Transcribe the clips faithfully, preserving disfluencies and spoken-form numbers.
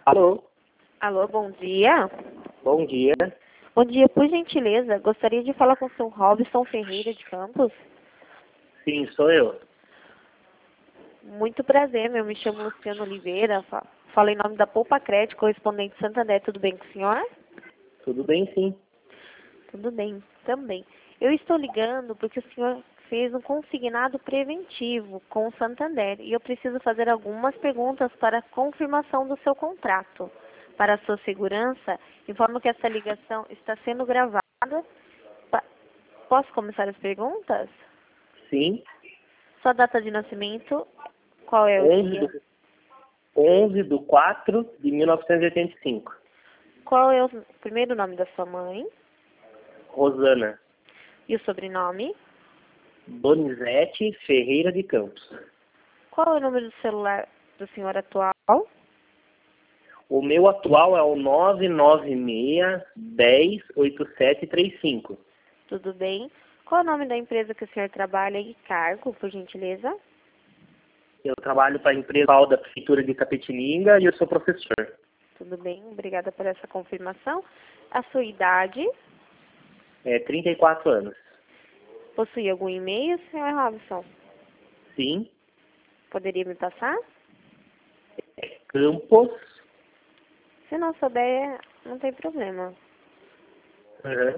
Alô, Alô, bom dia. bom dia. Bom dia, por gentileza, gostaria de falar com o seu Robson Ferreira de Campos. Sim, sou eu. Muito prazer, eu me chamo Luciano Oliveira, fa- falo em nome da Poupa Crédito, correspondente Santander, tudo bem com o senhor? Tudo bem, sim. Tudo bem, também. Eu estou ligando porque o senhor fez um consignado preventivo com o Santander e eu preciso fazer algumas perguntas para confirmação do seu contrato. Para a sua segurança, informo que essa ligação está sendo gravada. Pa- Posso começar as perguntas? Sim, Sua data de nascimento, qual é o onze dia? do, onze do quatro de mil novecentos e oitenta e cinco. Qual é o primeiro nome da sua mãe? Rosana E o sobrenome? Donizete Ferreira de Campos. Qual é o número do celular do senhor atual? O meu atual é o nove nove seis, um zero, oito sete três cinco. Tudo bem. Qual é o nome da empresa que o senhor trabalha e cargo, por gentileza? Eu trabalho para a empresa da Prefeitura de Capetininga e eu sou professor. Tudo bem, obrigada por essa confirmação. A sua idade? É trinta e quatro anos. Possui algum e-mail, senhor Robson? Sim, Poderia me passar? Campos. Se não souber, não tem problema. Uhum.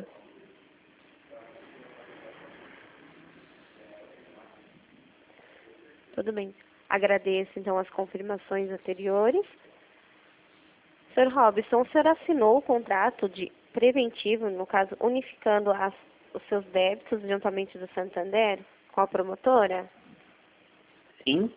Tudo bem. Agradeço, então, as confirmações anteriores. senhor Robson, o senhor assinou o contrato de preventivo, no caso, unificando as, os seus débitos juntamente do Santander com a promotora? Sim,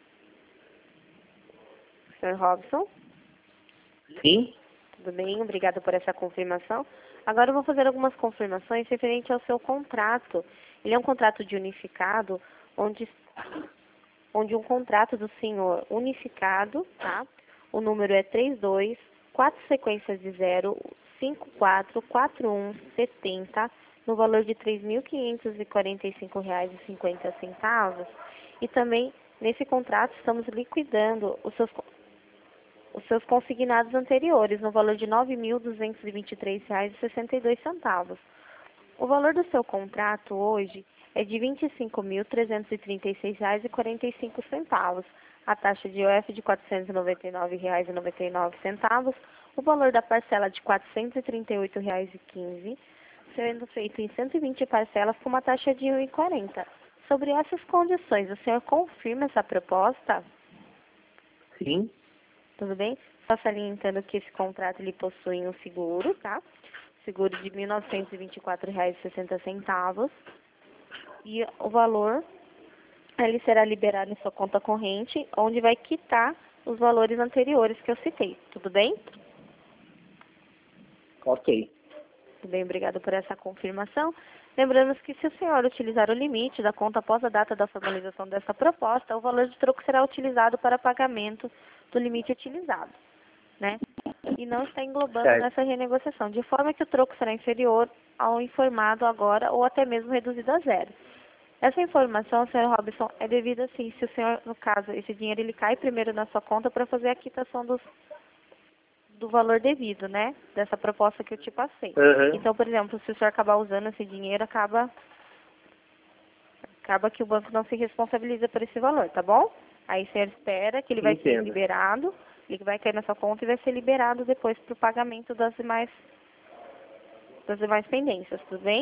senhor Robson? sim, Tudo bem, obrigada por essa confirmação. Agora eu vou fazer algumas confirmações referente ao seu contrato. Ele é um contrato de unificado, onde, onde um contrato do senhor unificado, tá? O número é trinta e dois, quatro sequências de zero, cinco quatro quatro um sete zero, no valor de três mil quinhentos e quarenta e cinco reais e cinquenta centavos. E também, nesse contrato, estamos liquidando os seus os seus consignados anteriores, no valor de nove mil duzentos e vinte e três reais e sessenta e dois centavos. O valor do seu contrato hoje é de vinte e cinco mil trezentos e trinta e seis reais e quarenta e cinco centavos. A taxa de I O F de quatrocentos e noventa e nove reais e noventa e nove centavos. O valor da parcela de quatrocentos e trinta e oito reais e quinze centavos, sendo feito em cento e vinte parcelas com uma taxa de um real e quarenta centavos. Sobre essas condições, o senhor confirma essa proposta? sim. Tudo bem? Só salientando que esse contrato ele possui um seguro, tá? Seguro de mil novecentos e vinte e quatro reais e sessenta centavos. E o valor, ele será liberado em sua conta corrente, onde vai quitar os valores anteriores que eu citei. Tudo bem? Ok. Tudo bem, obrigado por essa confirmação. Lembrando que se o senhor utilizar o limite da conta após a data da formalização dessa proposta, o valor de troco será utilizado para pagamento do limite utilizado, né? E não está englobando Certo. nessa renegociação, de forma que o troco será inferior ao informado agora ou até mesmo reduzido a zero. Essa informação, senhor Robson, é devida assim, se o senhor, no caso, esse dinheiro ele cai primeiro na sua conta para fazer a quitação dos, do valor devido, né? Dessa proposta que eu te passei. Uhum. Então, por exemplo, se o senhor acabar usando esse dinheiro, acaba, acaba que o banco não se responsabiliza por esse valor, tá bom? Aí o senhor espera que ele vai ser Entendo. liberado, ele vai cair na sua conta e vai ser liberado depois para o pagamento das demais, das demais pendências, tudo bem?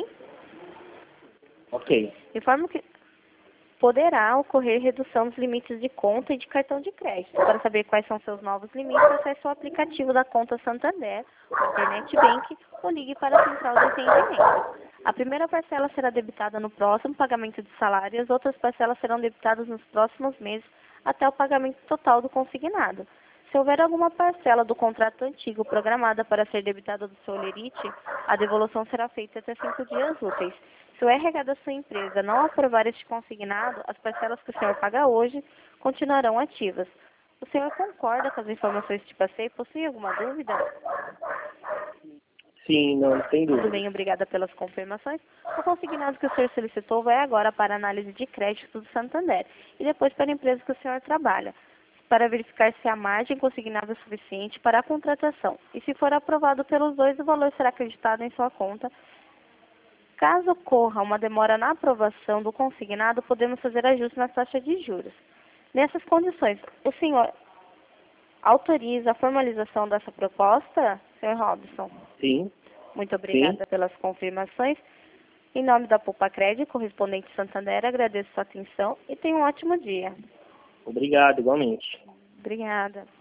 Ok. Informo que poderá ocorrer redução dos limites de conta e de cartão de crédito. Para saber quais são seus novos limites, acesse o aplicativo da conta Santander, o Internet Bank, ou ligue para a central de atendimento. A primeira parcela será debitada no próximo pagamento de salário e as outras parcelas serão debitadas nos próximos meses até o pagamento total do consignado. Se houver alguma parcela do contrato antigo programada para ser debitada do seu holerite, a devolução será feita até cinco dias úteis. Se o R H da sua empresa não aprovar este consignado, as parcelas que o senhor paga hoje continuarão ativas. O senhor concorda com as informações que te passei? Possui alguma dúvida? Sim, não, sem Tudo dúvida. bem, obrigada pelas confirmações. O consignado que o senhor solicitou vai agora para a análise de crédito do Santander e depois para a empresa que o senhor trabalha. para verificar se a margem consignada é suficiente para a contratação. E se for aprovado pelos dois, o valor será acreditado em sua conta. Caso ocorra uma demora na aprovação do consignado, podemos fazer ajuste na taxa de juros. Nessas condições, o senhor autoriza a formalização dessa proposta, senhor Robson? Sim. Muito obrigada Sim. pelas confirmações. Em nome da Poupa Crédito, correspondente Santander, agradeço sua atenção e tenha um ótimo dia. Obrigado, igualmente. Obrigada.